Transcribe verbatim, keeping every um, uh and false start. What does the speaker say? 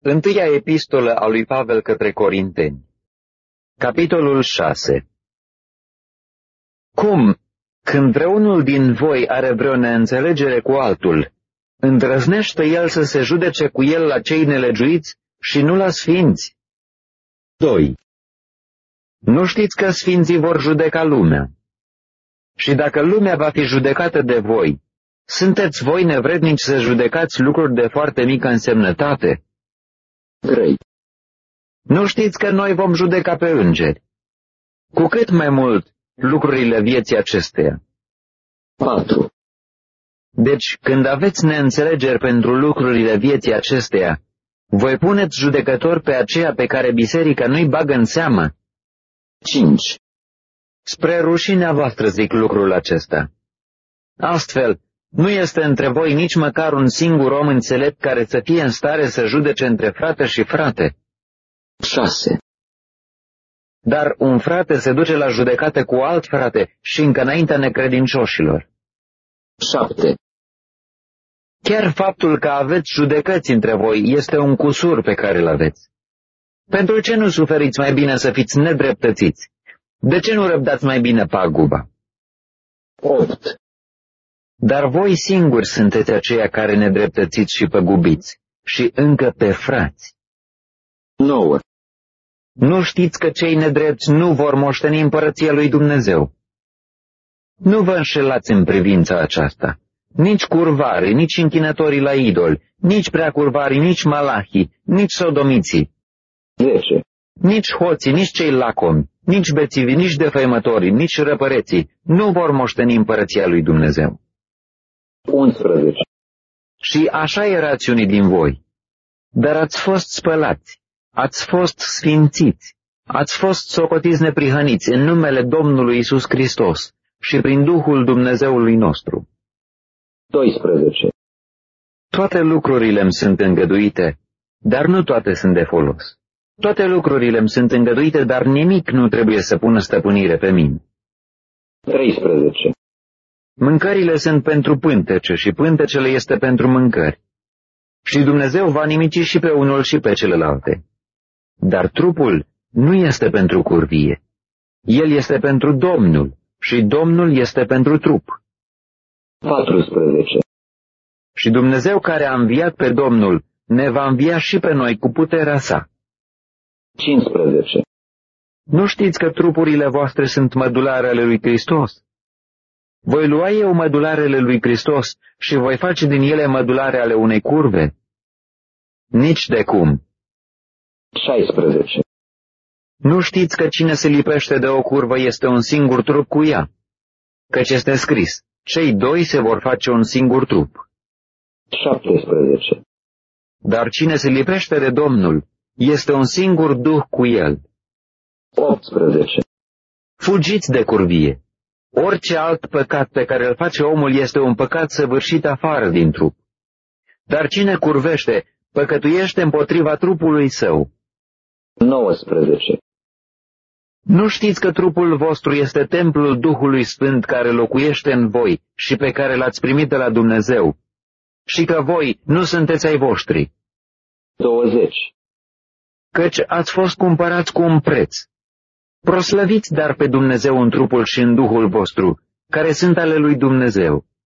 Întâia epistolă a lui Pavel către Corinteni. Capitolul șase. Cum, când vreunul din voi are vreo neînțelegere cu altul, îndrăznește el să se judece cu el la cei nelegiuiți și nu la sfinți? doi. Nu știți că sfinții vor judeca lumea? Și dacă lumea va fi judecată de voi, sunteți voi nevrednici să judecați lucruri de foarte mică însemnătate? trei. Nu știți că noi vom judeca pe îngeri? Cu cât mai mult lucrurile vieții acesteia? patru. Deci, când aveți neînțelegeri pentru lucrurile vieții acesteia, voi puneți judecător pe aceea pe care biserica nu-i bagă în seamă? cinci. Spre rușinea voastră zic lucrul acesta. Astfel, nu este între voi nici măcar un singur om înțelept care să fie în stare să judece între frate și frate. șase. Dar un frate se duce la judecată cu alt frate și încă înaintea necredincioșilor. șapte. Chiar faptul că aveți judecăți între voi este un cusur pe care îl aveți. Pentru ce nu suferiți mai bine să fiți nedreptățiți? De ce nu răbdați mai bine paguba? opt. Dar voi singuri sunteți aceia care nedreptățiți și păgubiți, și încă pe frați. nouă. Nu știți că cei nedrepți nu vor moșteni împărăția lui Dumnezeu? Nu vă înșelați în privința aceasta. Nici curvarii, nici închinătorii la idoli, nici preacurvarii, nici malahii, nici sodomiții. zece. Nici hoții, nici cei lacomi, nici bețivii, nici defăimătorii, nici răpăreții nu vor moșteni împărăția lui Dumnezeu. unsprezece. Și așa erați unii din voi, dar ați fost spălați, ați fost sfințiți, ați fost socotiți neprihăniți în numele Domnului Iisus Hristos și prin Duhul Dumnezeului nostru. doisprezece. Toate lucrurile îmi sunt îngăduite, dar nu toate sunt de folos. Toate lucrurile îmi sunt îngăduite, dar nimic nu trebuie să pună stăpânire pe mine. treisprezece. Mâncările sunt pentru pântece și pântecele este pentru mâncări. Și Dumnezeu va nimici și pe unul și pe celelalte. Dar trupul nu este pentru curvie. El este pentru Domnul și Domnul este pentru trup. paisprezece. Și Dumnezeu care a înviat pe Domnul ne va învia și pe noi cu puterea sa. cincisprezece. Nu știți că trupurile voastre sunt mădulare ale lui Hristos? Voi lua eu mădularele lui Hristos și voi face din ele mădulare ale unei curve? Nici de cum. șaisprezece. Nu știți că cine se lipește de o curvă este un singur trup cu ea? Căci este scris, cei doi se vor face un singur trup. șaptesprezece. Dar cine se lipește de Domnul este un singur duh cu el. optsprezece. Fugiți de curvie. Orice alt păcat pe care îl face omul este un păcat săvârșit afară din trup. Dar cine curvește, păcătuiește împotriva trupului său. nouăsprezece. Nu știți că trupul vostru este templul Duhului Sfânt care locuiește în voi și pe care l-ați primit de la Dumnezeu, și că voi nu sunteți ai voștri? douăzeci. Căci ați fost cumpărați cu un preț. Proslăviți dar pe Dumnezeu în trupul și în Duhul vostru, care sunt ale lui Dumnezeu.